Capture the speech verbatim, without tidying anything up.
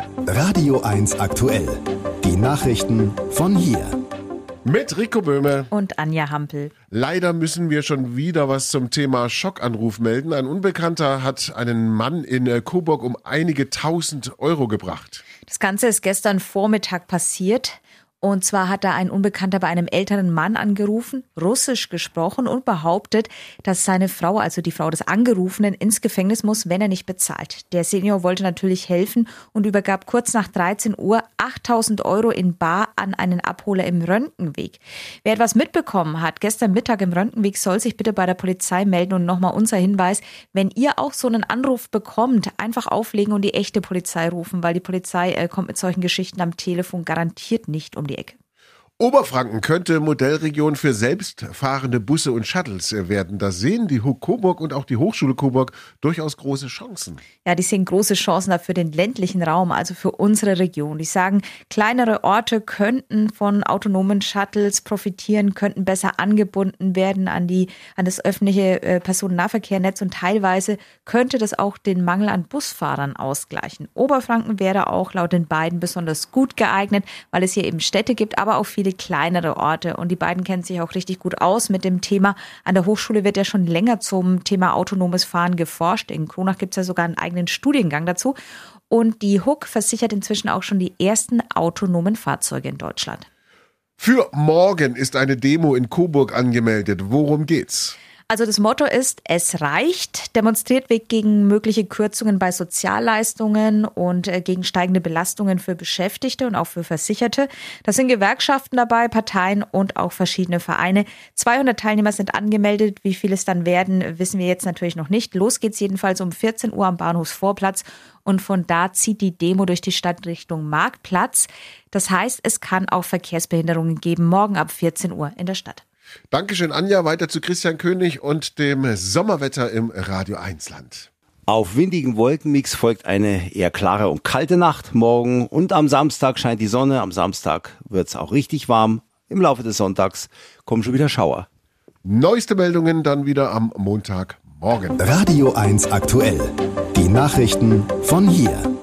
Radio eins aktuell. Die Nachrichten von hier. Mit Rico Böhme und Anja Hampel. Leider müssen wir schon wieder was zum Thema Schockanruf melden. Ein Unbekannter hat einen Mann in Coburg um einige tausend Euro gebracht. Das Ganze ist gestern Vormittag passiert. Und zwar hat da ein Unbekannter bei einem älteren Mann angerufen, Russisch gesprochen und behauptet, dass seine Frau, also die Frau des Angerufenen, ins Gefängnis muss, wenn er nicht bezahlt. Der Senior wollte natürlich helfen und übergab kurz nach dreizehn Uhr achttausend Euro in bar an einen Abholer im Röntgenweg. Wer etwas mitbekommen hat, gestern Mittag im Röntgenweg, soll sich bitte bei der Polizei melden. Und nochmal unser Hinweis, wenn ihr auch so einen Anruf bekommt, einfach auflegen und die echte Polizei rufen, weil die Polizei äh, kommt mit solchen Geschichten am Telefon garantiert nicht um die Ecke. Oberfranken könnte Modellregion für selbstfahrende Busse und Shuttles werden. Da sehen die H U C Coburg und auch die Hochschule Coburg durchaus große Chancen. Ja, die sehen große Chancen dafür den ländlichen Raum, also für unsere Region. Die sagen, kleinere Orte könnten von autonomen Shuttles profitieren, könnten besser angebunden werden an die an das öffentliche äh, Personennahverkehrnetz und teilweise könnte das auch den Mangel an Busfahrern ausgleichen. Oberfranken wäre auch laut den beiden besonders gut geeignet, weil es hier eben Städte gibt, aber auch viele kleinere Orte. Und die beiden kennen sich auch richtig gut aus mit dem Thema. An der Hochschule wird ja schon länger zum Thema autonomes Fahren geforscht. In Kronach gibt es ja sogar einen eigenen Studiengang dazu. Und die H U C versichert inzwischen auch schon die ersten autonomen Fahrzeuge in Deutschland. Für morgen ist eine Demo in Coburg angemeldet. Worum geht's? Also das Motto ist, es reicht. Demonstriert wird gegen mögliche Kürzungen bei Sozialleistungen und gegen steigende Belastungen für Beschäftigte und auch für Versicherte. Da sind Gewerkschaften dabei, Parteien und auch verschiedene Vereine. zweihundert Teilnehmer sind angemeldet. Wie viele es dann werden, wissen wir jetzt natürlich noch nicht. Los geht's jedenfalls um vierzehn Uhr am Bahnhofsvorplatz. Und von da zieht die Demo durch die Stadt Richtung Marktplatz. Das heißt, es kann auch Verkehrsbehinderungen geben, morgen ab vierzehn Uhr in der Stadt. Dankeschön, Anja. Weiter zu Christian König und dem Sommerwetter im Radio eins Land. Auf windigen Wolkenmix folgt eine eher klare und kalte Nacht morgen und am Samstag scheint die Sonne. Am Samstag wird es auch richtig warm. Im Laufe des Sonntags kommen schon wieder Schauer. Neueste Meldungen dann wieder am Montagmorgen. Radio eins aktuell. Die Nachrichten von hier.